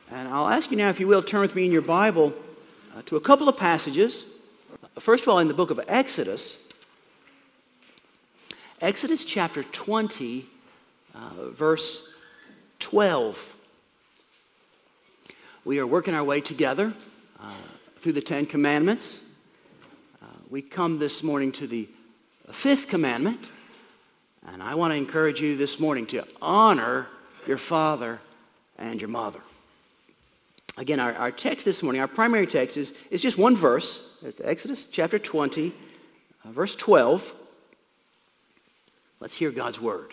And I'll ask you now, if you will, turn with me in your Bible to a couple of passages. First of all, in the book of Exodus. Exodus chapter 20, verse 12. We are working our way together through the Ten Commandments. We come this morning to the fifth commandment. And I want to encourage you this morning to honor your father and your mother. Again, our text this morning, our primary text is just one verse. It's Exodus chapter 20, verse 12. Let's hear God's word.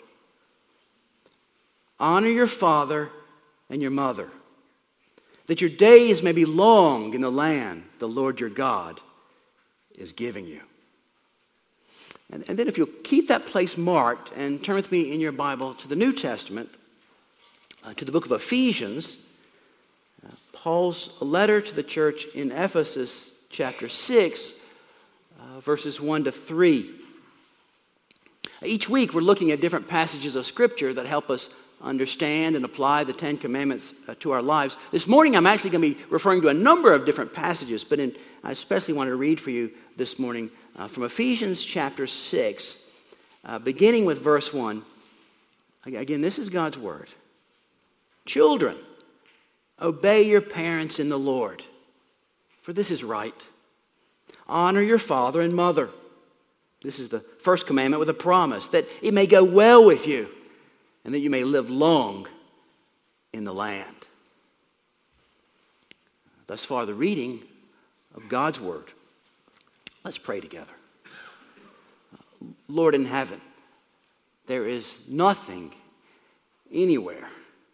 Honor your father and your mother, that your days may be long in the land the Lord your God is giving you. And then if you'll keep that place marked and turn with me in your Bible to the New Testament, to the book of Ephesians, Paul's letter to the church in Ephesus, chapter 6, verses 1 to 3. Each week we're looking at different passages of Scripture that help us understand and apply the Ten Commandments to our lives. This morning I'm actually going to be referring to a number of different passages, but I especially want to read for you this morning from Ephesians chapter 6, beginning with verse 1. Again, this is God's word. Children, obey your parents in the Lord, for this is right. Honor your father and mother. This is the first commandment with a promise, that it may go well with you and that you may live long in the land. Thus far, the reading of God's word. Let's pray together. Lord in heaven, there is nothing anywhere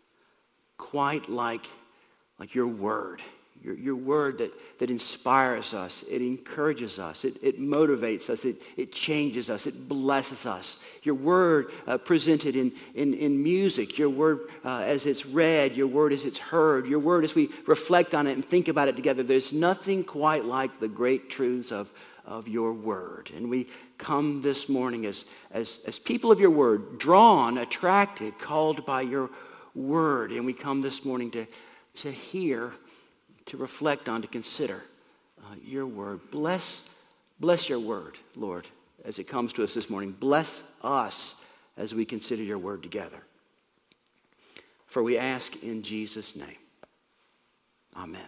quite like your word. Your word that inspires us, it encourages us, it motivates us, it changes us, it blesses us. Your word presented in music, your word as it's read, your word as it's heard, your word as we reflect on it and think about it together. There's nothing quite like the great truths of your word. And we come this morning as people of your word, drawn, attracted, called by your word. And we come this morning to hear, to reflect on, to consider your word. Bless your word, Lord, as it comes to us this morning. Bless us as we consider your word together. For we ask in Jesus' name. Amen.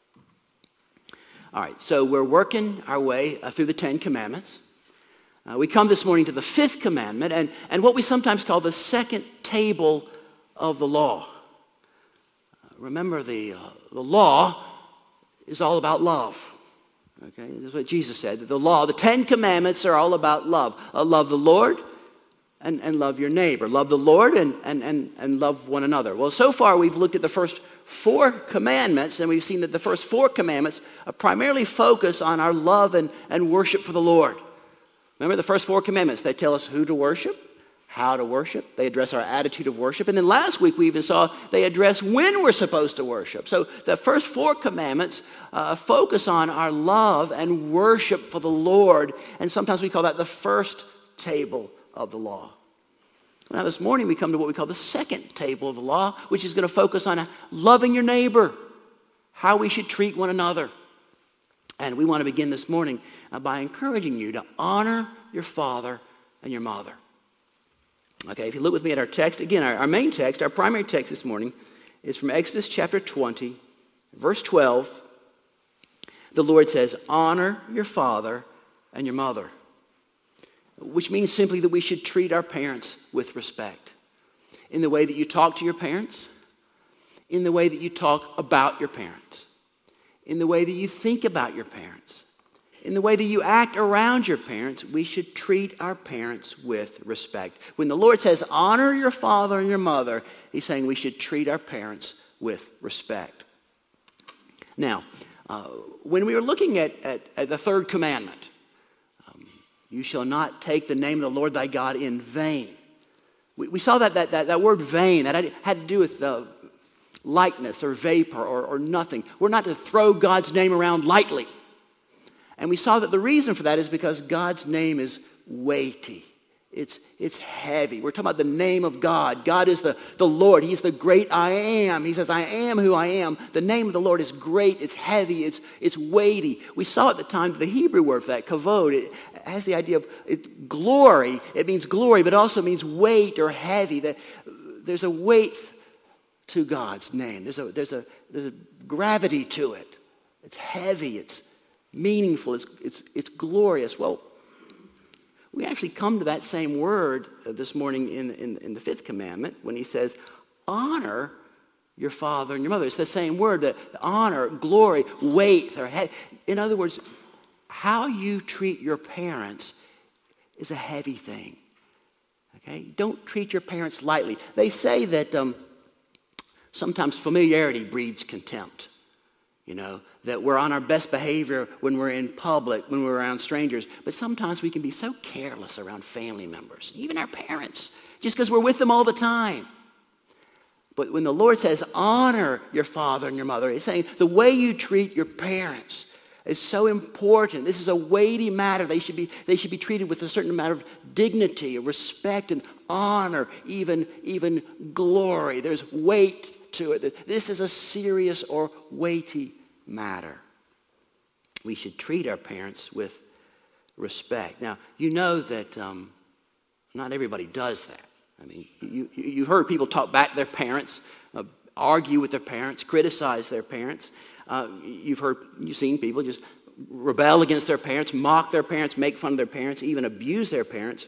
All right, so we're working our way through the Ten Commandments. We come this morning to the fifth commandment and what we sometimes call the second table of the law. Remember, the law is all about love. Okay, that's what Jesus said. The law, the Ten Commandments are all about love. Love the Lord and love your neighbor. Love the Lord and love one another. Well, so far we've looked at the first four commandments, and we've seen that the first four commandments primarily focus on our love and worship for the Lord. Remember the first four commandments? They tell us who to worship, how to worship. They address our attitude of worship. And then last week we even saw they address when we're supposed to worship. So the first four commandments focus on our love and worship for the Lord. And sometimes we call that the first table of the law. Now this morning we come to what we call the second table of the law, which is going to focus on loving your neighbor, how we should treat one another. And we want to begin this morning by encouraging you to honor your father and your mother. Okay, if you look with me at our text, again, our main text, our primary text this morning is from Exodus chapter 20, verse 12. The Lord says, honor your father and your mother, which means simply that we should treat our parents with respect in the way that you talk to your parents, in the way that you talk about your parents, in the way that you think about your parents, in the way that you act around your parents. We should treat our parents with respect. When the Lord says, honor your father and your mother, he's saying we should treat our parents with respect. Now, when we were looking at the third commandment, you shall not take the name of the Lord thy God in vain. We saw that word vain, that had to do with lightness or vapor or nothing. We're not to throw God's name around lightly. And we saw that the reason for that is because God's name is weighty. it's heavy. We're talking about the name of God. God is the Lord. He's the great I am. He says, I am who I am. The name of the Lord is great. It's heavy. It's weighty. We saw at the time the Hebrew word for that, kavod. It has the idea of glory. It means glory, but it also means weight or heavy. That there's a weight to God's name. There's a gravity to it. It's heavy. It's meaningful. It's glorious. Well, we actually come to that same word this morning in the fifth commandment when he says, honor your father and your mother. It's the same word, that honor, glory, weight. In other words, how you treat your parents is a heavy thing. Okay? Don't treat your parents lightly. They say that sometimes familiarity breeds contempt. You know, that we're on our best behavior when we're in public, when we're around strangers. But sometimes we can be so careless around family members, even our parents, just because we're with them all the time. But when the Lord says, honor your father and your mother, he's saying the way you treat your parents is so important. This is a weighty matter. They should be treated with a certain amount of dignity, respect, and honor, even glory. There's weight to it. This is a serious or weighty matter. We should treat our parents with respect. Now, you know that not everybody does that. I mean, you've heard people talk back to their parents, argue with their parents, criticize their parents. You've seen people just rebel against their parents, mock their parents, make fun of their parents, even abuse their parents.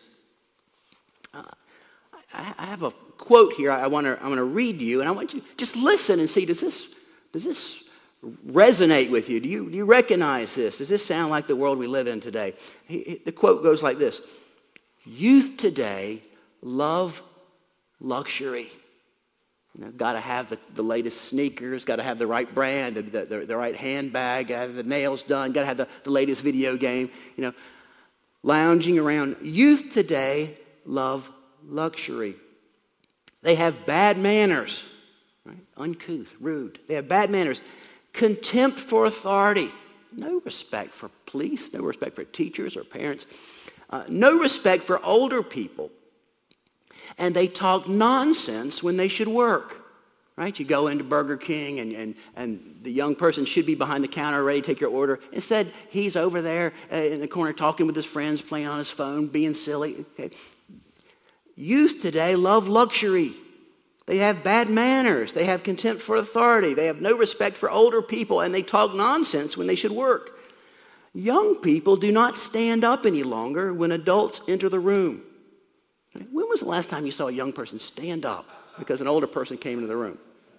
I have a quote here I want to read to you, and I want you to just listen and see, does this resonate with you? Do you recognize this? Does this sound like the world we live in today? The quote goes like this: youth today love luxury. You know, got to have the latest sneakers, got to have the right brand, the right handbag, got to have the nails done, got to have the latest video game. You know, lounging around. Youth today love luxury. They have bad manners, right? Uncouth, rude. They have bad manners. Contempt for authority. No respect for police, no respect for teachers or parents. No respect for older people. And they talk nonsense when they should work, right? You go into Burger King and the young person should be behind the counter ready to take your order. Instead, he's over there in the corner talking with his friends, playing on his phone, being silly. Okay. Youth today love luxury. They have bad manners. They have contempt for authority. They have no respect for older people, and they talk nonsense when they should work. Young people do not stand up any longer when adults enter the room. When was the last time you saw a young person stand up because an older person came into the room?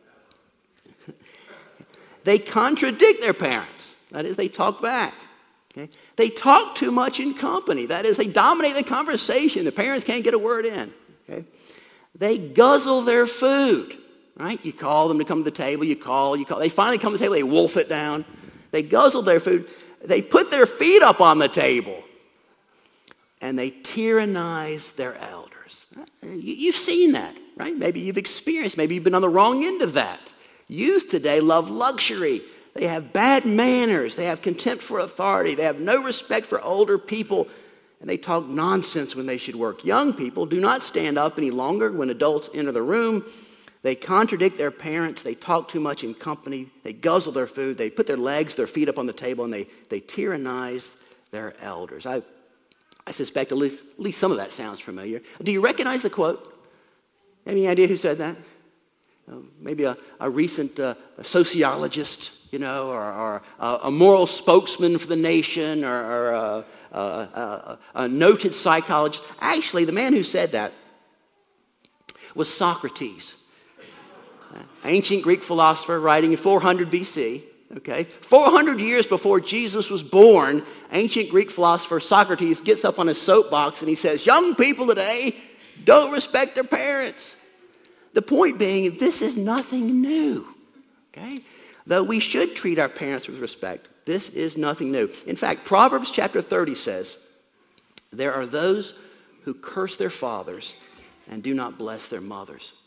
They contradict their parents. That is, they talk back. Okay? They talk too much in company. That is, they dominate the conversation. The parents can't get a word in. Okay? They guzzle their food. Right? You call them to come to the table. You call. They finally come to the table. They wolf it down. They guzzle their food. They put their feet up on the table. And they tyrannize their elders. You've seen that, right? Maybe you've experienced. Maybe you've been on the wrong end of that. Youth today love luxury. They have bad manners. They have contempt for authority. They have no respect for older people. And they talk nonsense when they should work. Young people do not stand up any longer when adults enter the room. They contradict their parents. They talk too much in company. They guzzle their food. They put their feet up on the table, and they tyrannize their elders. I suspect at least some of that sounds familiar. Do you recognize the quote? Any idea who said that? Maybe a recent sociologist, or a moral spokesman for the nation, or a noted psychologist. Actually, the man who said that was Socrates, ancient Greek philosopher writing in 400 BC. Okay, 400 years before Jesus was born, ancient Greek philosopher Socrates gets up on his soapbox and he says, young people today don't respect their parents. The point being, this is nothing new. Okay? Though we should treat our parents with respect, this is nothing new. In fact, Proverbs chapter 30 says, there are those who curse their fathers and do not bless their mothers.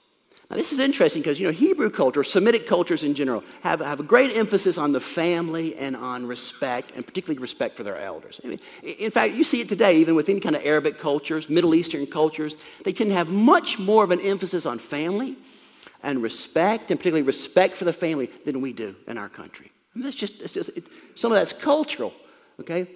Now, this is interesting because, Hebrew culture, Semitic cultures in general, have a great emphasis on the family and on respect, and particularly respect for their elders. I mean, in fact, you see it today, even with any kind of Arabic cultures, Middle Eastern cultures. They tend to have much more of an emphasis on family and respect, and particularly respect for the family, than we do in our country. I mean, some of that's cultural, okay?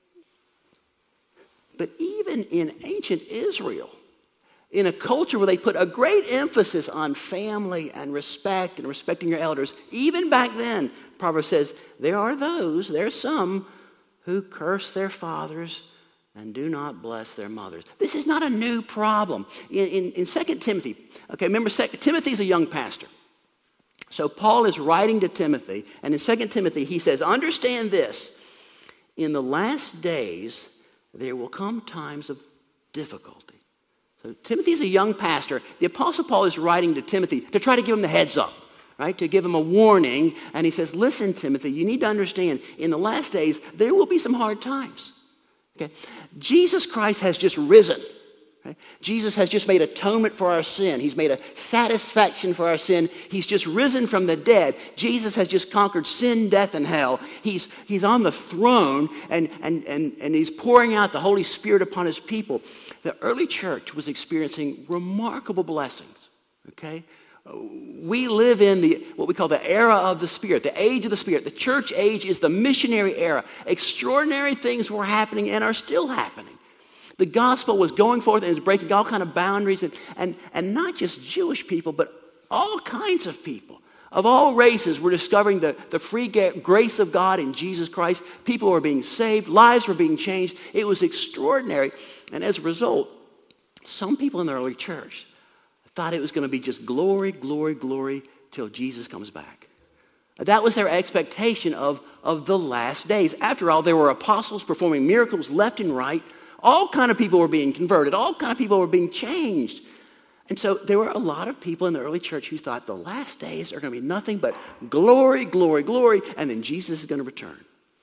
But even in ancient Israel, in a culture where they put a great emphasis on family and respect and respecting your elders, even back then, Proverbs says, there are some who curse their fathers and do not bless their mothers. This is not a new problem. In 2 Timothy, okay, remember, Timothy's a young pastor. So Paul is writing to Timothy, and in 2 Timothy, he says, understand this, in the last days, there will come times of difficulty. So Timothy's a young pastor. The Apostle Paul is writing to Timothy to try to give him the heads up, right? To give him a warning. And he says, listen, Timothy, you need to understand, in the last days, there will be some hard times. Okay? Jesus Christ has just risen. Right? Jesus has just made atonement for our sin. He's made a satisfaction for our sin. He's just risen from the dead. Jesus has just conquered sin, death, and hell. He's on the throne, and he's pouring out the Holy Spirit upon his people. The early church was experiencing remarkable blessings, okay? We live in what we call the era of the Spirit, the age of the Spirit. The church age is the missionary era. Extraordinary things were happening and are still happening. The gospel was going forth and it was breaking all kinds of boundaries, and not just Jewish people, but all kinds of people of all races were discovering the free grace of God in Jesus Christ. People were being saved. Lives were being changed. It was extraordinary. And as a result, some people in the early church thought it was going to be just glory, glory, glory till Jesus comes back. That was their expectation of the last days. After all, there were apostles performing miracles left and right. All kind of people were being converted. All kind of people were being changed. And so there were a lot of people in the early church who thought the last days are going to be nothing but glory, glory, glory, and then Jesus is going to return.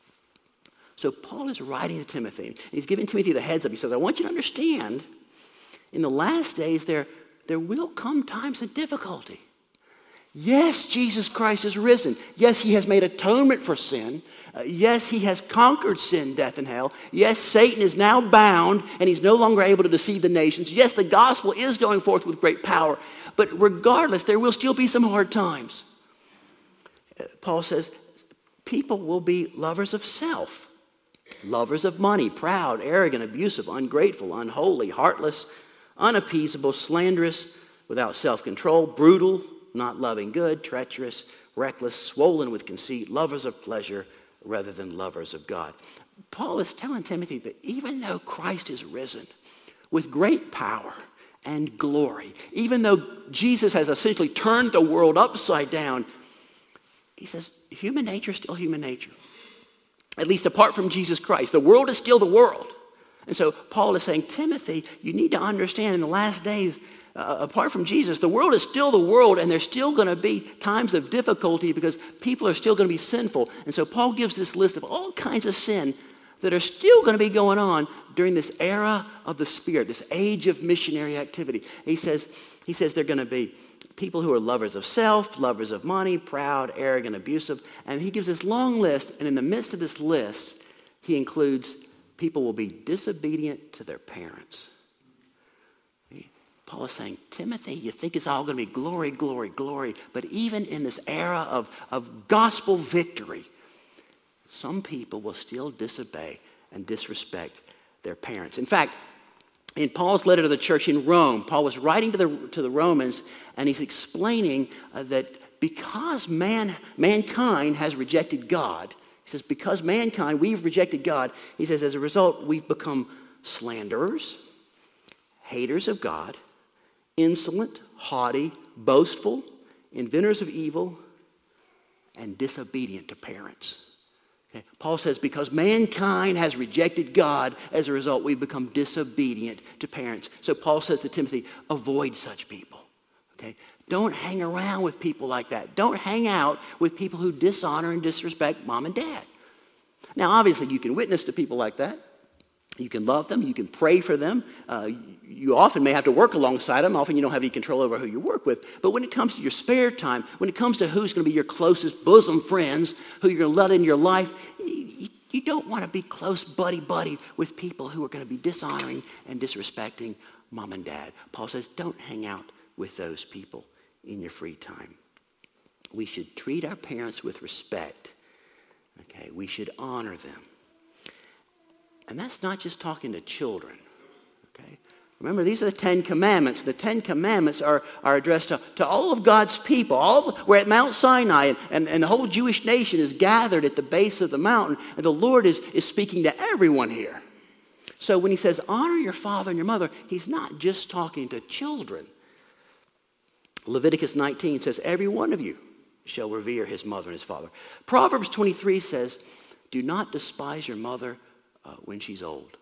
So Paul is writing to Timothy, and he's giving Timothy the heads up. He says, I want you to understand, in the last days there will come times of difficulty. Yes, Jesus Christ is risen. Yes, he has made atonement for sin. Yes, he has conquered sin, death, and hell. Yes, Satan is now bound, and he's no longer able to deceive the nations. Yes, the gospel is going forth with great power. But regardless, there will still be some hard times. Paul says, people will be lovers of self, lovers of money, proud, arrogant, abusive, ungrateful, unholy, heartless, unappeasable, slanderous, without self-control, brutal, not loving good, treacherous, reckless, swollen with conceit, lovers of pleasure rather than lovers of God. Paul is telling Timothy that even though Christ is risen with great power and glory, even though Jesus has essentially turned the world upside down, he says human nature is still human nature. At least apart from Jesus Christ. The world is still the world. And so Paul is saying, Timothy, you need to understand in the last days, apart from Jesus, the world is still the world, and there's still going to be times of difficulty because people are still going to be sinful. And so Paul gives this list of all kinds of sin that are still going to be going on during this era of the Spirit, this age of missionary activity. He says they're going to be people who are lovers of self, lovers of money, proud, arrogant, abusive. And he gives this long list, and in the midst of this list, he includes people will be disobedient to their parents. Paul is saying, Timothy, you think it's all going to be glory, glory, glory. But even in this era of gospel victory, some people will still disobey and disrespect their parents. In fact, in Paul's letter to the church in Rome, Paul was writing to the Romans, and he's explaining that because mankind has rejected God, he says, because mankind, we've rejected God, he says, as a result, we've become slanderers, haters of God, insolent, haughty, boastful, inventors of evil, and disobedient to parents. Okay? Paul says because mankind has rejected God, as a result, we've become disobedient to parents. So Paul says to Timothy, avoid such people. Okay? Don't hang around with people like that. Don't hang out with people who dishonor and disrespect mom and dad. Now, obviously, you can witness to people like that. You can love them. You can pray for them. You often may have to work alongside them. Often you don't have any control over who you work with. But when it comes to your spare time, when it comes to who's going to be your closest bosom friends, who you're going to let in your life, you don't want to be close buddy-buddy with people who are going to be dishonoring and disrespecting mom and dad. Paul says, don't hang out with those people in your free time. We should treat our parents with respect. Okay, we should honor them. And that's not just talking to children. Okay? Remember, these are the Ten Commandments. The Ten Commandments are addressed to all of God's people. We're at Mount Sinai, and the whole Jewish nation is gathered at the base of the mountain, and the Lord is speaking to everyone here. So when he says, honor your father and your mother, he's not just talking to children. Leviticus 19 says, every one of you shall revere his mother and his father. Proverbs 23 says, do not despise your mother when she's old.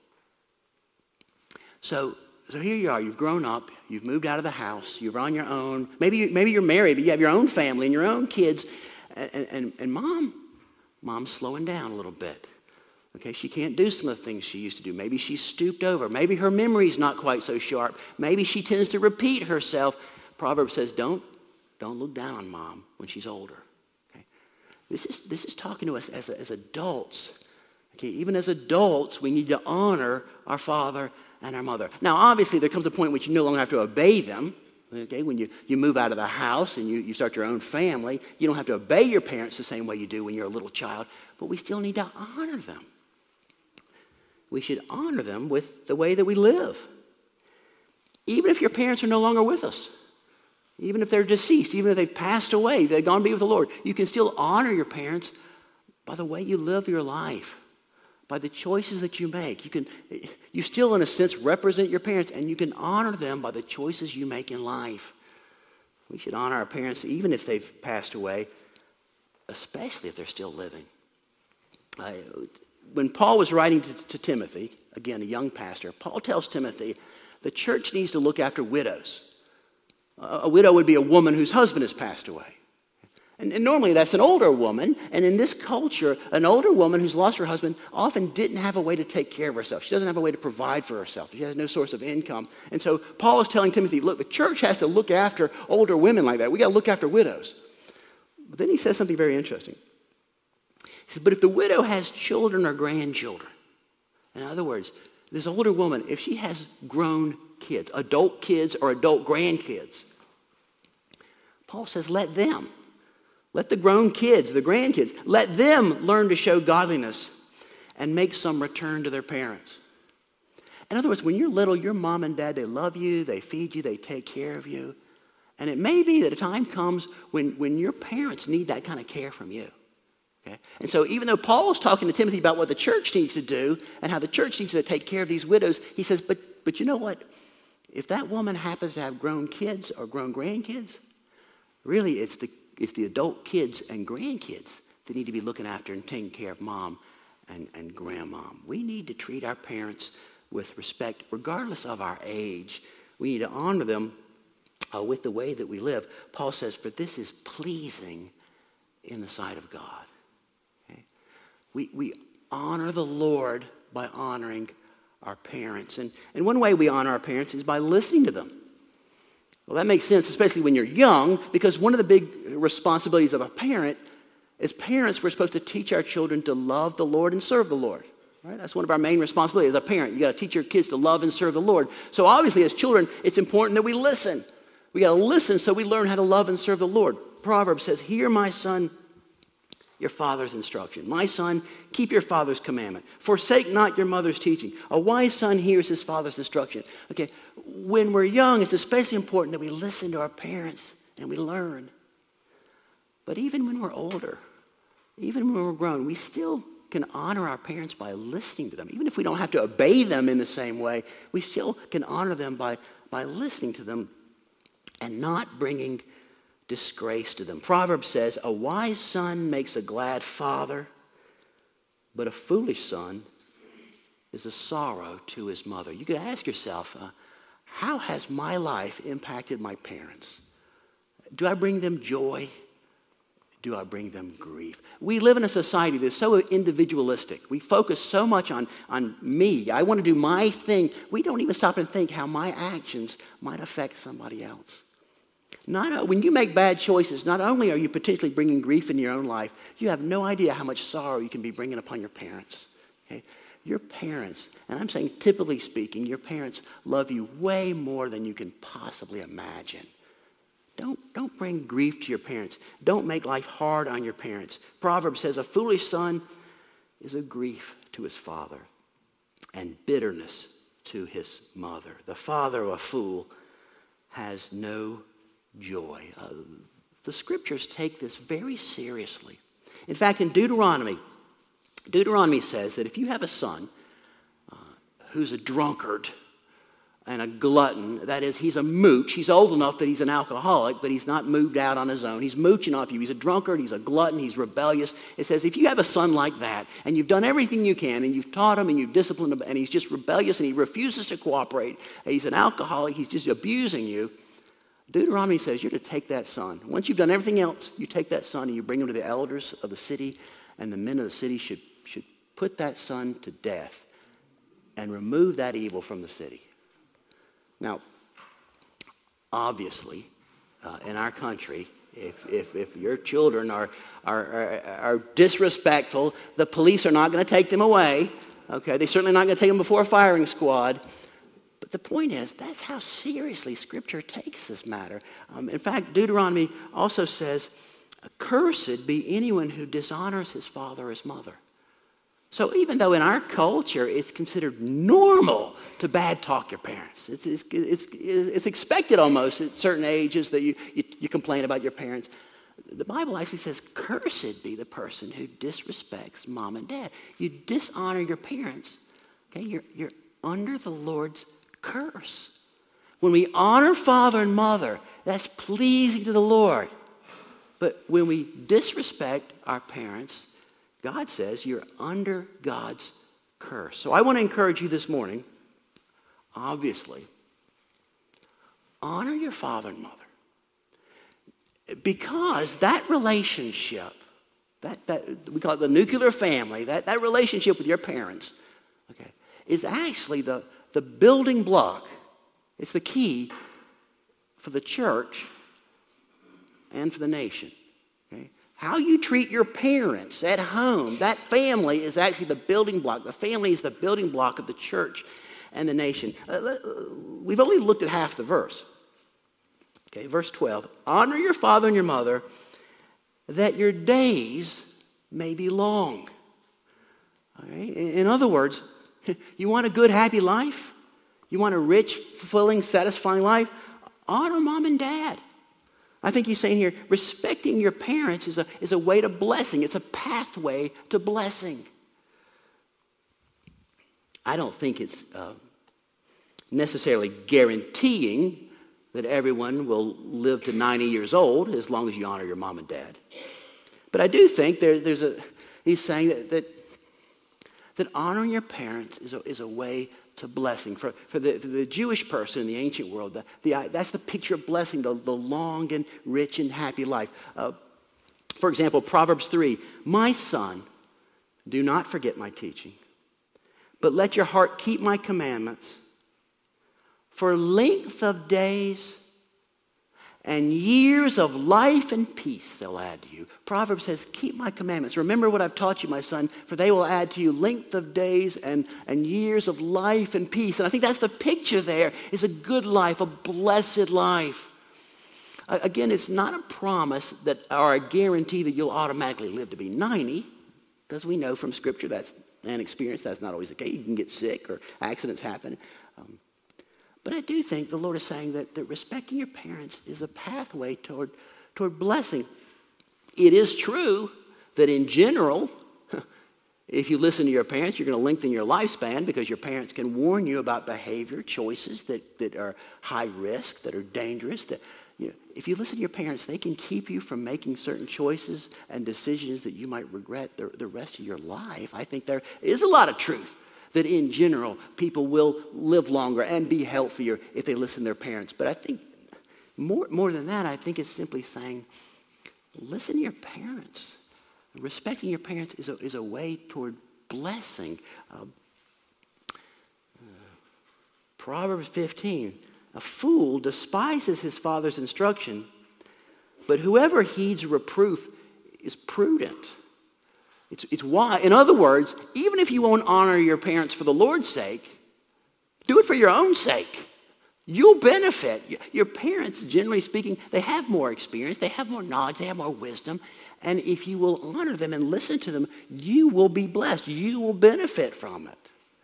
So here you are. You've grown up. You've moved out of the house. You're on your own. Maybe you're married, but you have your own family and your own kids. And mom's slowing down a little bit. Okay, she can't do some of the things she used to do. Maybe she's stooped over. Maybe her memory's not quite so sharp. Maybe she tends to repeat herself. Proverbs says, don't look down on mom when she's older. Okay? This is talking to us as adults. Okay? Even as adults, we need to honor our father and our mother. Now, obviously, there comes a point in which you no longer have to obey them. Okay? When you move out of the house and you start your own family, you don't have to obey your parents the same way you do when you're a little child, but we still need to honor them. We should honor them with the way that we live. Even if your parents are no longer with us. Even if they're deceased, even if they've passed away, they've gone to be with the Lord, you can still honor your parents by the way you live your life, by the choices that you make. You still, in a sense, represent your parents, and you can honor them by the choices you make in life. We should honor our parents even if they've passed away, especially if they're still living. When Paul was writing to Timothy, again, a young pastor, Paul tells Timothy the church needs to look after widows. A widow would be a woman whose husband has passed away. And normally that's an older woman. And in this culture, an older woman who's lost her husband often didn't have a way to take care of herself. She doesn't have a way to provide for herself. She has no source of income. And so Paul is telling Timothy, look, the church has to look after older women like that. We got to look after widows. But then he says something very interesting. He says, but if the widow has children or grandchildren, in other words, this older woman, if she has grown kids or adult grandkids, Paul says, let the grown kids, the grandkids, let them learn to show godliness and make some return to their parents. In other words, when you're little, your mom and dad, they love you, they feed you, they take care of you. And it may be that a time comes when your parents need that kind of care from you. Okay? And so even though Paul is talking to Timothy about what the church needs to do and how the church needs to take care of these widows, he says, but you know what? If that woman happens to have grown kids or grown grandkids, really it's the adult kids and grandkids that need to be looking after and taking care of mom and grandmom. We need to treat our parents with respect regardless of our age. We need to honor them with the way that we live. Paul says, for this is pleasing in the sight of God. Okay? We honor the Lord by honoring our parents. And one way we honor our parents is by listening to them. Well, that makes sense, especially when you're young, because one of the big responsibilities of a parent is parents, we're supposed to teach our children to love the Lord and serve the Lord. Right? That's one of our main responsibilities as a parent. You got to teach your kids to love and serve the Lord. So obviously as children, it's important that we listen. We got to listen so we learn how to love and serve the Lord. Proverbs says, hear my son, your father's instruction. My son, keep your father's commandment. Forsake not your mother's teaching. A wise son hears his father's instruction. Okay, when we're young, it's especially important that we listen to our parents and we learn. But even when we're older, even when we're grown, we still can honor our parents by listening to them. Even if we don't have to obey them in the same way, we still can honor them by listening to them and not bringing disgrace to them. Proverbs says, a wise son makes a glad father, but a foolish son is a sorrow to his mother. You could ask yourself, how has my life impacted my parents? Do I bring them joy? do I bring them grief? We live in a society that's so individualistic. We focus so much on me. I want to do my thing. We don't even stop and think how my actions might affect somebody else. When you make bad choices, not only are you potentially bringing grief in your own life, you have no idea how much sorrow you can be bringing upon your parents. Okay? Your parents, and I'm saying typically speaking, your parents love you way more than you can possibly imagine. Don't bring grief to your parents. Don't make life hard on your parents. Proverbs says a foolish son is a grief to his father and bitterness to his mother. The father of a fool has no joy. The scriptures take this very seriously. In fact, in Deuteronomy says that if you have a son who's a drunkard and a glutton, that is, he's a mooch. He's old enough that he's an alcoholic, but he's not moved out on his own. He's mooching off you. He's a drunkard. He's a glutton. He's rebellious. It says if you have a son like that and you've done everything you can and you've taught him and you've disciplined him and he's just rebellious and he refuses to cooperate, and he's an alcoholic, he's just abusing you, Deuteronomy says you're to take that son. Once you've done everything else, you take that son and you bring him to the elders of the city, and the men of the city should put that son to death and remove that evil from the city. Now, obviously, in our country, if your children are disrespectful, the police are not going to take them away. Okay, they're certainly not going to take them before a firing squad. But the point is, that's how seriously Scripture takes this matter. In fact, Deuteronomy also says, "Cursed be anyone who dishonors his father or his mother." So even though in our culture it's considered normal to bad talk your parents, it's expected almost at certain ages that you complain about your parents. The Bible actually says, "Cursed be the person who disrespects mom and dad." You dishonor your parents. Okay, you're under the Lord's curse. When we honor father and mother, that's pleasing to the Lord. But when we disrespect our parents, God says you're under God's curse. So I want to encourage you this morning, obviously, honor your father and mother. Because that relationship, that we call it the nuclear family, that relationship with your parents, okay, is actually the building block. It's the key for the church and for the nation. Okay? How you treat your parents at home, that family is actually the building block. The family is the building block of the church and the nation. We've only looked at half the verse. Okay, verse 12. Honor your father and your mother, that your days may be long. All right? In other words, you want a good, happy life? You want a rich, fulfilling, satisfying life? Honor mom and dad. I think he's saying here, respecting your parents is a way to blessing. It's a pathway to blessing. I don't think it's necessarily guaranteeing that everyone will live to 90 years old as long as you honor your mom and dad. But I do think he's saying that honoring your parents is a way to blessing. For the Jewish person in the ancient world, that's the picture of blessing, the long and rich and happy life. For example, Proverbs 3, "My son, do not forget my teaching, but let your heart keep my commandments. For length of days and years of life and peace they'll add to you." Proverbs says, keep my commandments. Remember what I've taught you, my son, for they will add to you length of days and years of life and peace. And I think that's the picture there, is a good life, a blessed life. Again, it's not a promise or a guarantee that you'll automatically live to be 90, because we know from Scripture that's an experience. That's not always the case. You can get sick or accidents happen. But I do think the Lord is saying that respecting your parents is a pathway toward blessing. It is true that in general, if you listen to your parents, you're going to lengthen your lifespan because your parents can warn you about behavior choices that are high risk, that are dangerous. If you listen to your parents, they can keep you from making certain choices and decisions that you might regret the rest of your life. I think there is a lot of truth that in general, people will live longer and be healthier if they listen to their parents. But I think more than that, I think it's simply saying, listen to your parents. Respecting your parents is a way toward blessing. Proverbs 15, a fool despises his father's instruction, but whoever heeds reproof is prudent. It's why. In other words, even if you won't honor your parents for the Lord's sake, do it for your own sake. You'll benefit. Your parents, generally speaking, they have more experience, they have more knowledge, they have more wisdom. And if you will honor them and listen to them, you will be blessed. You will benefit from it.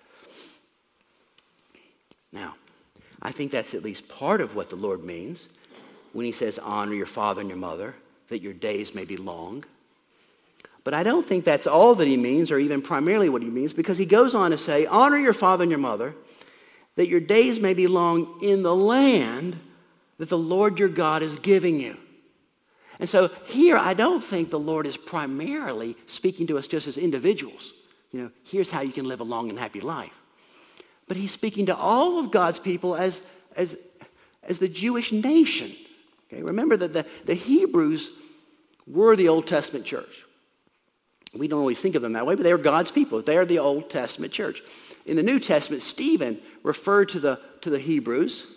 Now, I think that's at least part of what the Lord means when he says, honor your father and your mother, that your days may be long. But I don't think that's all that he means, or even primarily what he means, because he goes on to say, honor your father and your mother, that your days may be long in the land that the Lord your God is giving you. And so here, I don't think the Lord is primarily speaking to us just as individuals. Here's how you can live a long and happy life. But he's speaking to all of God's people as the Jewish nation. Okay? Remember that the Hebrews were the Old Testament church. We don't always think of them that way, but they were God's people. They are the Old Testament church. In the New Testament, Stephen referred to the Hebrews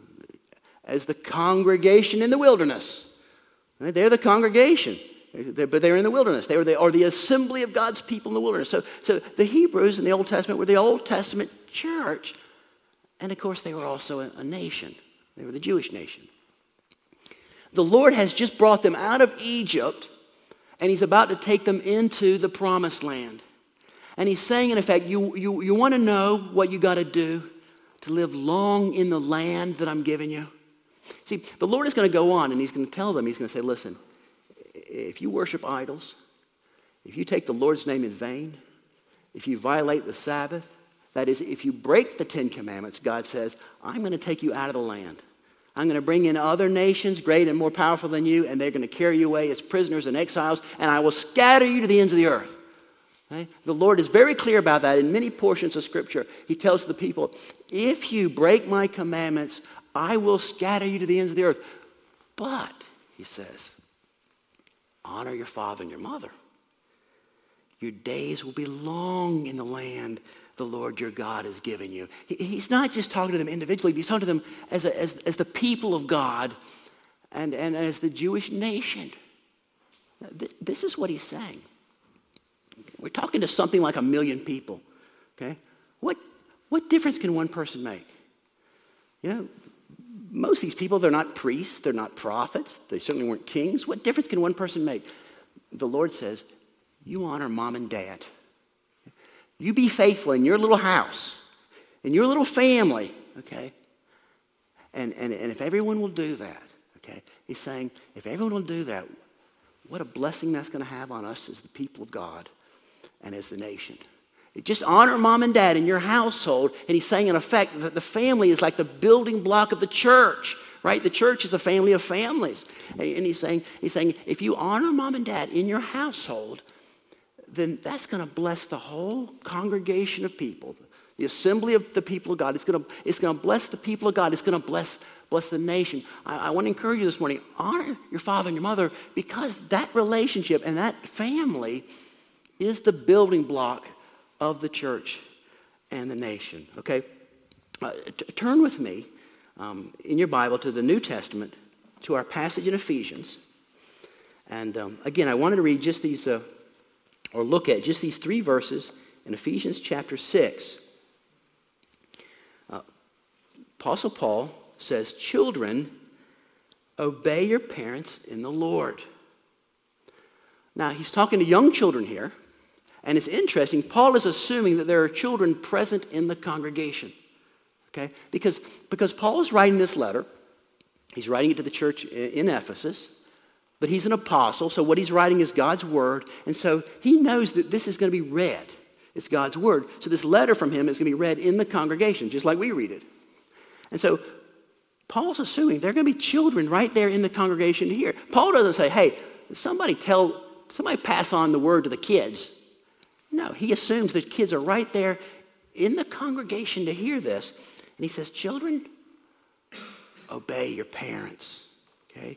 as the congregation in the wilderness. Right? They're the congregation, but they're in the wilderness. They were the assembly of God's people in the wilderness. So the Hebrews in the Old Testament were the Old Testament church, and of course they were also a nation. They were the Jewish nation. The Lord has just brought them out of Egypt, and he's about to take them into the promised land. And he's saying, in effect, you want to know what you got to do to live long in the land that I'm giving you? See, the Lord is going to go on, and he's going to tell them, he's going to say, listen, if you worship idols, if you take the Lord's name in vain, if you violate the Sabbath, that is, if you break the Ten Commandments, God says, I'm going to take you out of the land. I'm going to bring in other nations, great and more powerful than you, and they're going to carry you away as prisoners and exiles, and I will scatter you to the ends of the earth. Okay? The Lord is very clear about that in many portions of Scripture. He tells the people, if you break my commandments, I will scatter you to the ends of the earth. But, he says, honor your father and your mother. Your days will be long in the land the Lord your God has given you. He's not just talking to them individually, but he's talking to them as the people of God and as the Jewish nation. This is what he's saying. We're talking to something like 1 million people. Okay? What difference can one person make? Most of these people, they're not priests, they're not prophets, they certainly weren't kings. What difference can one person make? The Lord says, you honor mom and dad. You be faithful in your little house, in your little family, okay? And if everyone will do that, okay? He's saying, if everyone will do that, what a blessing that's going to have on us as the people of God and as the nation. Just honor mom and dad in your household. And he's saying, in effect, that the family is like the building block of the church, right? The church is the family of families. And he's saying, if you honor mom and dad in your household, then that's going to bless the whole congregation of people, the assembly of the people of God. It's going to bless the people of God. It's going to bless the nation. I want to encourage you this morning, honor your father and your mother, because that relationship and that family is the building block of the church and the nation. Okay? Turn with me in your Bible to the New Testament, to our passage in Ephesians. And again, I wanted to read just these... or look at just these 3 verses in Ephesians chapter 6. Apostle Paul says, children, obey your parents in the Lord. Now, he's talking to young children here, and it's interesting. Paul is assuming that there are children present in the congregation, okay? Because Paul is writing this letter. He's writing it to the church in Ephesus. But he's an apostle, so what he's writing is God's word. And so he knows that this is going to be read. It's God's word. So this letter from him is going to be read in the congregation, just like we read it. And so Paul's assuming there are going to be children right there in the congregation to hear. Paul doesn't say, hey, somebody pass on the word to the kids. No, he assumes that kids are right there in the congregation to hear this. And he says, children, obey your parents, okay?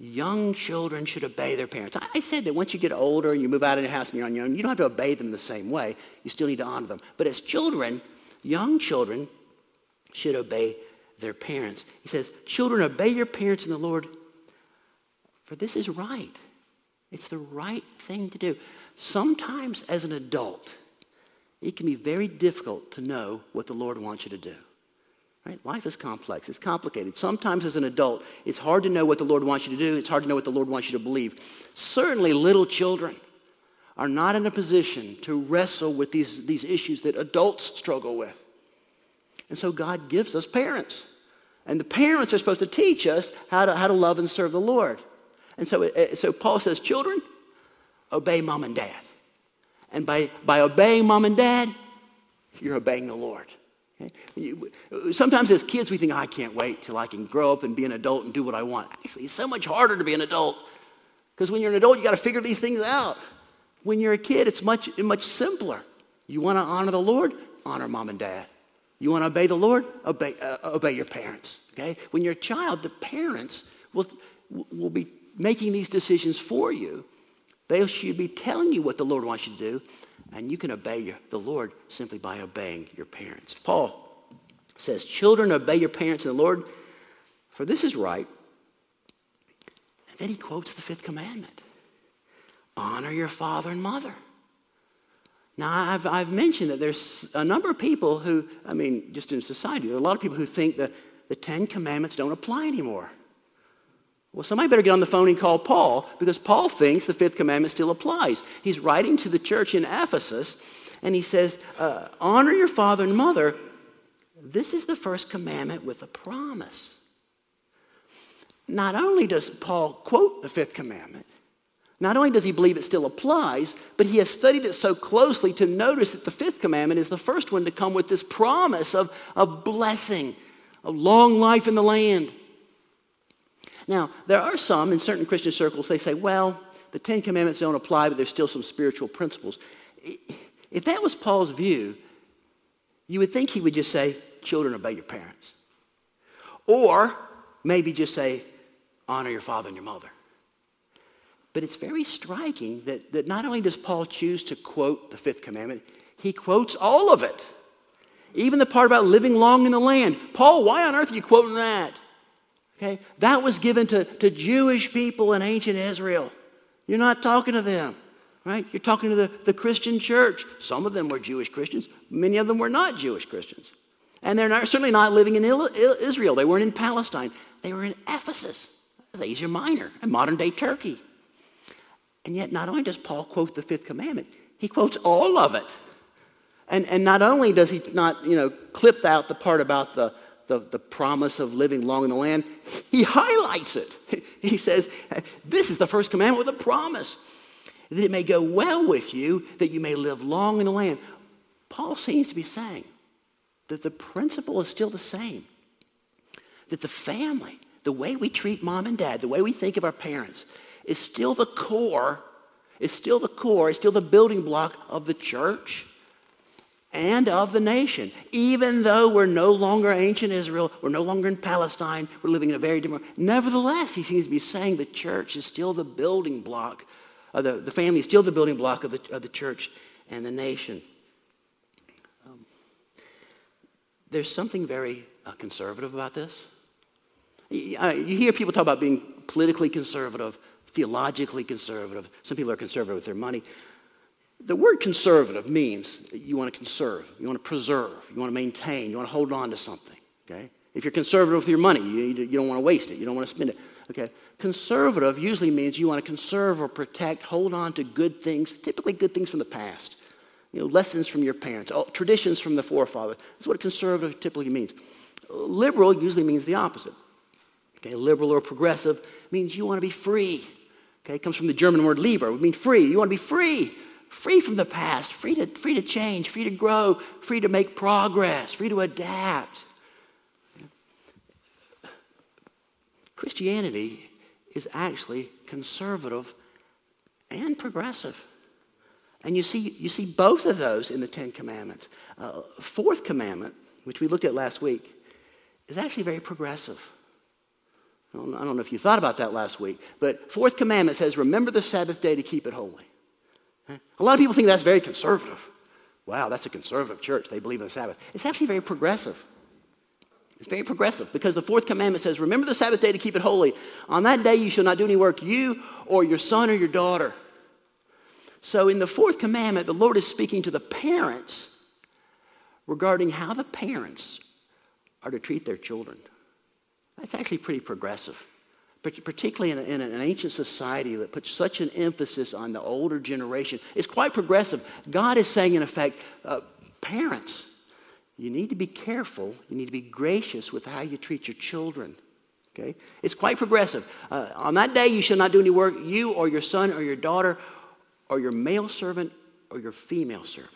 young children should obey their parents. I said that once you get older and you move out of your house and you're on your own, you don't have to obey them the same way. You still need to honor them. But as children, young children should obey their parents. He says, children, obey your parents in the Lord, for this is right. It's the right thing to do. Sometimes as an adult, it can be very difficult to know what the Lord wants you to do. Right? Life is complex. It's complicated. Sometimes as an adult, it's hard to know what the Lord wants you to do. It's hard to know what the Lord wants you to believe. Certainly little children are not in a position to wrestle with these issues that adults struggle with. And so God gives us parents. And the parents are supposed to teach us how to love and serve the Lord. And so Paul says, children, obey mom and dad. And by obeying mom and dad, you're obeying the Lord. Okay? Sometimes as kids we think, I can't wait till I can grow up and be an adult and do what I want. Actually, it's so much harder to be an adult. Because when you're an adult, you got to figure these things out. When you're a kid, it's much simpler. You want to honor the Lord? Honor mom and dad. You want to obey the Lord? Obey your parents. Okay? When you're a child, the parents will be making these decisions for you. They should be telling you what the Lord wants you to do, and you can obey the Lord simply by obeying your parents. Paul says, children, obey your parents in the Lord, for this is right. And then he quotes the fifth commandment. Honor your father and mother. Now, I've mentioned that there's a number of people who, just in society, there are a lot of people who think that the Ten Commandments don't apply anymore. Well, somebody better get on the phone and call Paul, because Paul thinks the fifth commandment still applies. He's writing to the church in Ephesus, and he says, honor your father and mother. This is the first commandment with a promise. Not only does Paul quote the fifth commandment, not only does he believe it still applies, but he has studied it so closely to notice that the fifth commandment is the first one to come with this promise of blessing, of long life in the land. Now, there are some in certain Christian circles, they say, well, the Ten Commandments don't apply, but there's still some spiritual principles. If that was Paul's view, you would think he would just say, children, obey your parents. Or maybe just say, honor your father and your mother. But it's very striking that not only does Paul choose to quote the fifth commandment, he quotes all of it. Even the part about living long in the land. Paul, why on earth are you quoting that? Okay, that was given to Jewish people in ancient Israel. You're not talking to them, right? You're talking to the Christian church. Some of them were Jewish Christians. Many of them were not Jewish Christians. And they're certainly not living in Israel. They weren't in Palestine. They were in Ephesus, Asia Minor, and modern-day Turkey. And yet not only does Paul quote the fifth commandment, he quotes all of it. And not only does he not, clip out the part about the promise of living long in the land, he highlights it. He says, this is the first commandment with a promise, that it may go well with you, that you may live long in the land. Paul seems to be saying that the principle is still the same, that the family, the way we treat mom and dad, the way we think of our parents, is still the core, is still the building block of the church and of the nation. Even though we're no longer ancient Israel, we're no longer in Palestine, we're living in a very different world. Nevertheless, he seems to be saying the church is still the building block, the family is still the building block of the church and the nation. There's something very conservative about this. You hear people talk about being politically conservative, theologically conservative. Some people are conservative with their money. The word conservative means you want to conserve, you want to preserve, you want to maintain, you want to hold on to something, okay? If you're conservative with your money, you don't want to waste it, you don't want to spend it, okay? Conservative usually means you want to conserve or protect, hold on to good things, typically good things from the past, lessons from your parents, traditions from the forefathers. That's what conservative typically means. Liberal usually means the opposite, okay? Liberal or progressive means you want to be free, okay? It comes from the German word Liebe, it means free. You want to be free. Free from the past, free to change, free to grow, free to make progress, free to adapt. Christianity is actually conservative and progressive. And you see both of those in the Ten Commandments. Fourth commandment, which we looked at last week, is actually very progressive. I don't know if you thought about that last week, but fourth commandment says, remember the Sabbath day to keep it holy. A lot of people think that's very conservative. Wow, that's a conservative church. They believe in the Sabbath. It's actually very progressive. It's very progressive because the fourth commandment says, remember the Sabbath day to keep it holy. On that day you shall not do any work, you or your son or your daughter. So in the fourth commandment, the Lord is speaking to the parents regarding how the parents are to treat their children. That's actually pretty progressive, particularly in an ancient society that puts such an emphasis on the older generation. It's quite progressive. God is saying, in effect, parents, you need to be careful. You need to be gracious with how you treat your children. Okay? It's quite progressive. On that day, you shall not do any work, you or your son or your daughter or your male servant or your female servant.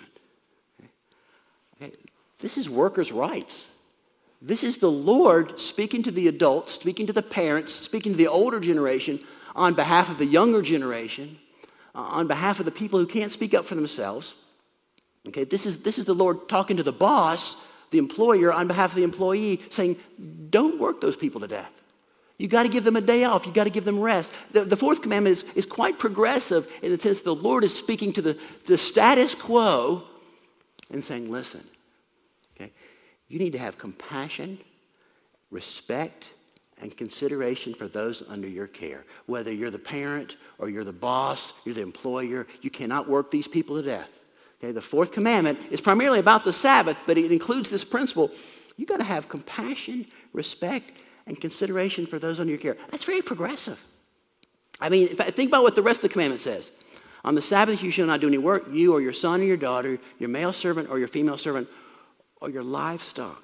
Okay? This is workers' rights. This is the Lord speaking to the adults, speaking to the parents, speaking to the older generation on behalf of the younger generation, on behalf of the people who can't speak up for themselves. Okay, this is the Lord talking to the boss, the employer, on behalf of the employee, saying, don't work those people to death. You've got to give them a day off. You've got to give them rest. The fourth commandment is quite progressive in the sense the Lord is speaking to the status quo and saying, listen, okay, you need to have compassion, respect, and consideration for those under your care. Whether you're the parent or you're the boss, you're the employer, you cannot work these people to death. Okay, the fourth commandment is primarily about the Sabbath, but it includes this principle. You've got to have compassion, respect, and consideration for those under your care. That's very progressive. I mean, think about what the rest of the commandment says. On the Sabbath you shall not do any work, you or your son or your daughter, your male servant or your female servant, or your livestock.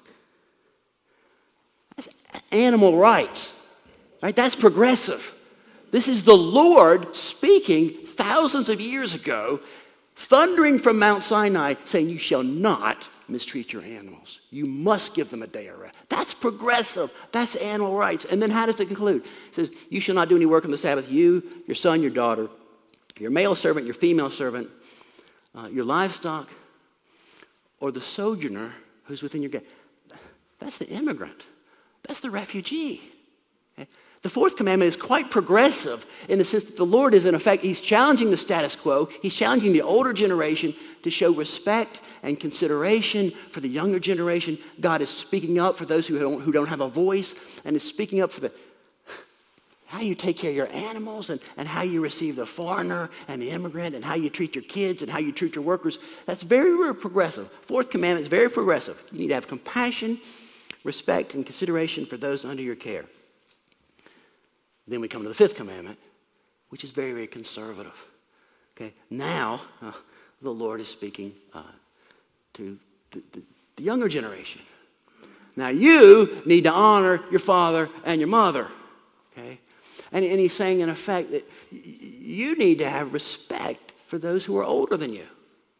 That's animal rights, right? That's progressive. This is the Lord speaking thousands of years ago, thundering from Mount Sinai, saying you shall not mistreat your animals. You must give them a day of rest. That's progressive. That's animal rights. And then how does it conclude? It says, you shall not do any work on the Sabbath, you, your son, your daughter, your male servant, your female servant, your livestock, or the sojourner who's within your gate. That's the immigrant. That's the refugee. Okay? The fourth commandment is quite progressive in the sense that the Lord is, in effect, he's challenging the status quo. He's challenging the older generation to show respect and consideration for the younger generation. God is speaking up for those who don't have a voice and is speaking up for how you take care of your animals and how you receive the foreigner and the immigrant and how you treat your kids and how you treat your workers. That's very, very progressive. Fourth commandment is very progressive. You need to have compassion, respect, and consideration for those under your care. Then we come to the fifth commandment, which is very, very conservative. Okay, now the Lord is speaking to the younger generation. Now you need to honor your father and your mother. Okay, and he's saying in effect that you need to have respect for those who are older than you.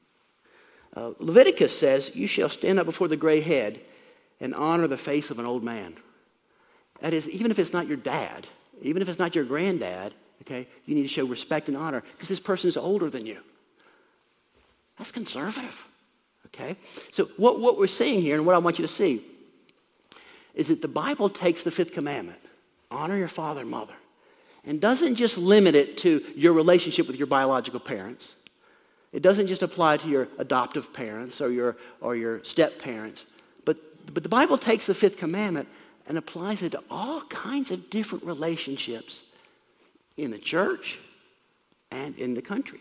Leviticus says, you shall stand up before the gray head and honor the face of an old man. That is, even if it's not your dad, even if it's not your granddad, okay, you need to show respect and honor because this person is older than you. That's conservative, okay? So what we're seeing here and what I want you to see is that the Bible takes the fifth commandment, honor your father and mother, and doesn't just limit it to your relationship with your biological parents. It doesn't just apply to your adoptive parents or your step parents, but the Bible takes the fifth commandment and applies it to all kinds of different relationships in the church and in the country.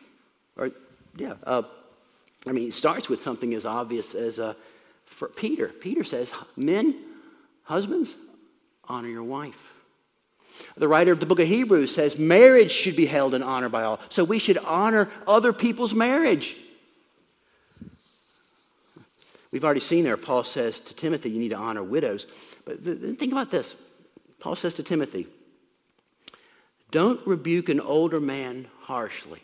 It starts with something as obvious as for Peter. Peter says, men, husbands, honor your wife. The writer of the book of Hebrews says marriage should be held in honor by all. So we should honor other people's marriage. We've already seen there, Paul says to Timothy, you need to honor widows. But think about this. Paul says to Timothy, don't rebuke an older man harshly.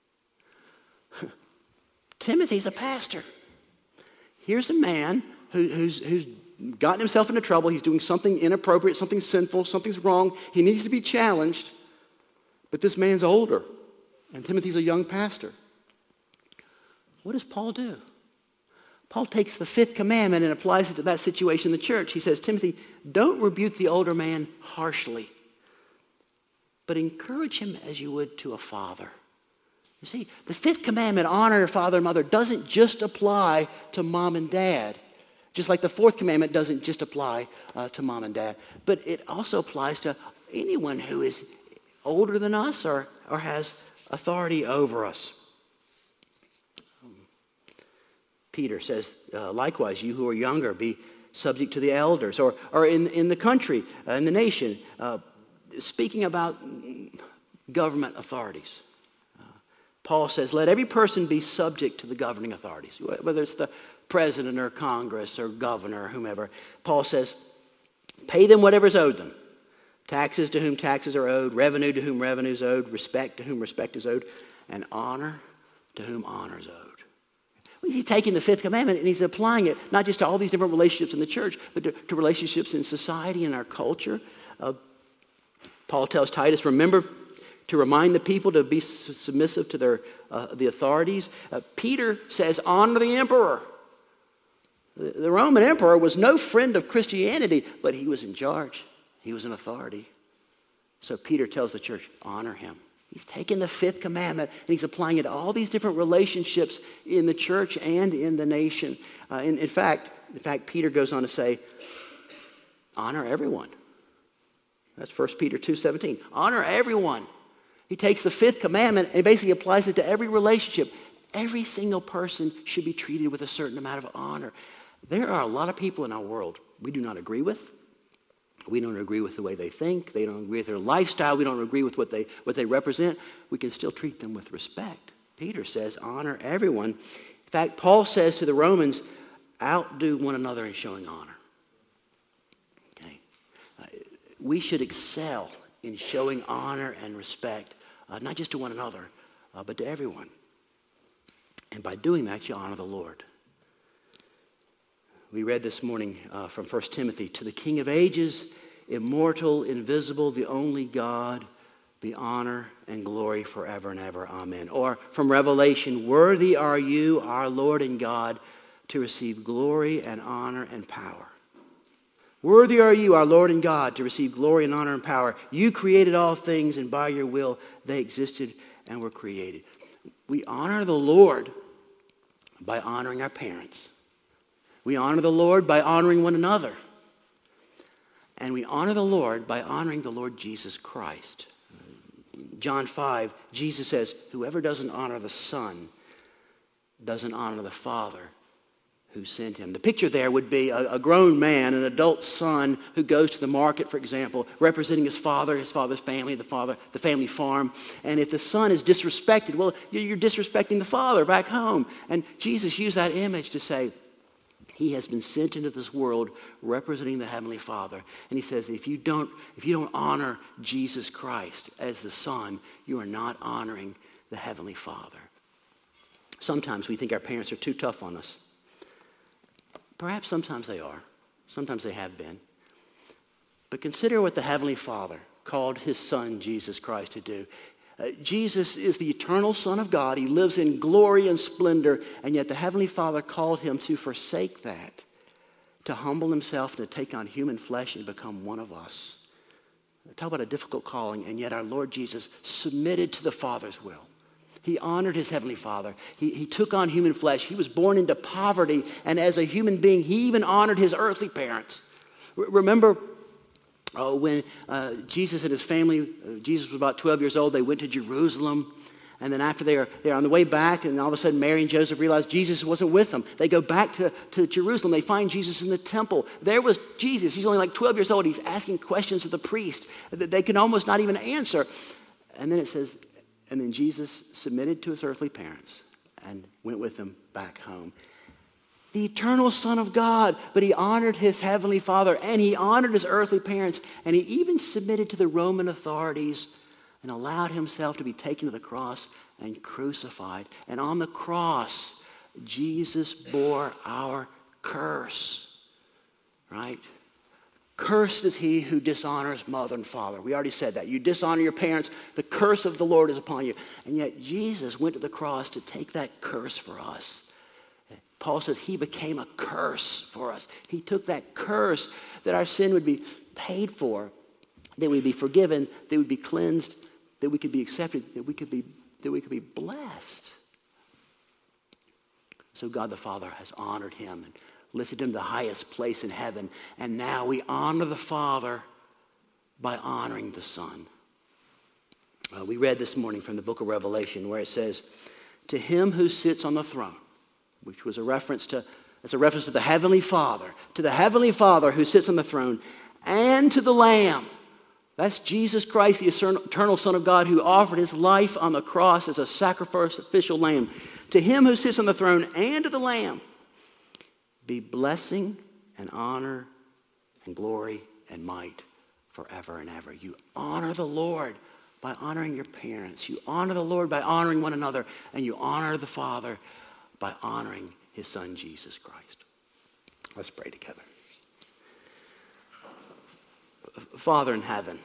Timothy's a pastor. Here's a man who's gotten himself into trouble. He's doing something inappropriate, something sinful, something's wrong. He needs to be challenged. But this man's older, and Timothy's a young pastor. What does Paul do? Paul takes the fifth commandment and applies it to that situation in the church. He says, Timothy, don't rebuke the older man harshly. but encourage him as you would to a father. You see, the fifth commandment, honor your father and mother, doesn't just apply to mom and dad. Just like the fourth commandment doesn't just apply to mom and dad. But it also applies to anyone who is older than us or has authority over us. Peter says, likewise, you who are younger, be subject to the elders. Or in the country, in the nation, speaking about government authorities. Paul says, let every person be subject to the governing authorities, whether it's the president or Congress or governor or whomever. Paul says, pay them whatever is owed them. Taxes to whom taxes are owed, revenue to whom revenue is owed, respect to whom respect is owed, and honor to whom honor is owed. He's taking the fifth commandment and he's applying it not just to all these different relationships in the church, but to relationships in society and our culture. Paul tells Titus, remember to remind the people to be submissive to the authorities. Peter says, honor the emperor. The Roman emperor was no friend of Christianity, but he was in charge. He was an authority. So Peter tells the church, honor him. He's taken the fifth commandment and he's applying it to all these different relationships in the church and in the nation. In fact, Peter goes on to say, honor everyone. That's 1 Peter 2:17. Honor everyone. He takes the fifth commandment and basically applies it to every relationship. Every single person should be treated with a certain amount of honor. There are a lot of people in our world we do not agree with. We don't agree with the way they think. They don't agree with their lifestyle. We don't agree with what they represent. We can still treat them with respect. Peter says, honor everyone. In fact, Paul says to the Romans, outdo one another in showing honor. Okay? We should excel in showing honor and respect, not just to one another, but to everyone. And by doing that, you honor the Lord. We read this morning from 1 Timothy, to the King of ages, immortal, invisible, the only God, be honor and glory forever and ever. Amen. Or from Revelation, worthy are you, our Lord and God, to receive glory and honor and power. Worthy are you, our Lord and God, to receive glory and honor and power. You created all things, and by your will they existed and were created. We honor the Lord by honoring our parents. We honor the Lord by honoring one another. And we honor the Lord by honoring the Lord Jesus Christ. In John 5, Jesus says, whoever doesn't honor the Son doesn't honor the Father who sent him. The picture there would be a grown man, an adult son who goes to the market, for example, representing his father's family, the family farm. And if the son is disrespected, well, you're disrespecting the father back home. And Jesus used that image to say, he has been sent into this world representing the Heavenly Father. And he says, if you don't honor Jesus Christ as the Son, you are not honoring the Heavenly Father. Sometimes we think our parents are too tough on us. Perhaps sometimes they are. Sometimes they have been. But consider what the Heavenly Father called his Son, Jesus Christ, to do. Jesus is the eternal Son of God. He lives in glory and splendor, and yet the Heavenly Father called him to forsake that, to humble himself, and to take on human flesh and become one of us. Talk about a difficult calling, and yet our Lord Jesus submitted to the Father's will. He honored his Heavenly Father. He took on human flesh. He was born into poverty, and as a human being, he even honored his earthly parents. Remember when Jesus and his family, Jesus was about 12 years old, they went to Jerusalem. And then after they're on the way back, and all of a sudden Mary and Joseph realized Jesus wasn't with them. They go back to Jerusalem. They find Jesus in the temple. There was Jesus. He's only like 12 years old. He's asking questions of the priest that they can almost not even answer. And then it says, and then Jesus submitted to his earthly parents and went with them back home. The eternal Son of God, but he honored his Heavenly Father, and he honored his earthly parents, and he even submitted to the Roman authorities and allowed himself to be taken to the cross and crucified. And on the cross, Jesus bore our curse, right? Cursed is he who dishonors mother and father. We already said that. You dishonor your parents, the curse of the Lord is upon you. And yet Jesus went to the cross to take that curse for us. Paul says he became a curse for us. He took that curse that our sin would be paid for. that we'd be forgiven, that we'd be cleansed, that we could be accepted, that we could be blessed. So God the Father has honored him and lifted him to the highest place in heaven. And now we honor the Father by honoring the Son. We read this morning from the book of Revelation where it says, to him who sits on the throne, which was a reference to the Heavenly Father, to the Heavenly Father who sits on the throne, and to the Lamb. That's Jesus Christ, the eternal Son of God, who offered his life on the cross as a sacrificial lamb. To him who sits on the throne and to the Lamb be blessing and honor and glory and might forever and ever. You honor the Lord by honoring your parents. You honor the Lord by honoring one another. And you honor the Father by honoring his Son, Jesus Christ. Let's pray together. Father in heaven,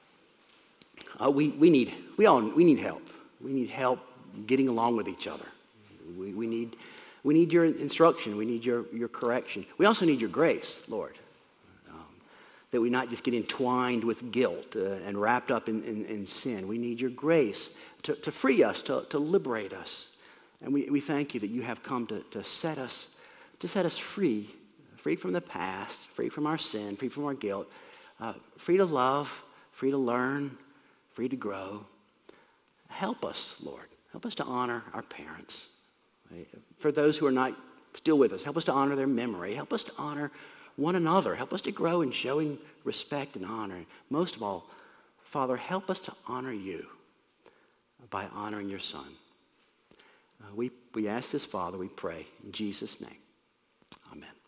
we need help. We need help getting along with each other. We need your instruction. We need your correction. We also need your grace, Lord, that we not just get entwined with guilt and wrapped up in sin. We need your grace to free us, to liberate us. And we thank you that you have come to set us free from the past, free from our sin, free from our guilt, free to love, free to learn, free to grow. Help us, Lord. Help us to honor our parents. For those who are not still with us, help us to honor their memory. Help us to honor one another. Help us to grow in showing respect and honor. Most of all, Father, help us to honor you by honoring your Son. We ask this, Father, we pray in Jesus' name. Amen.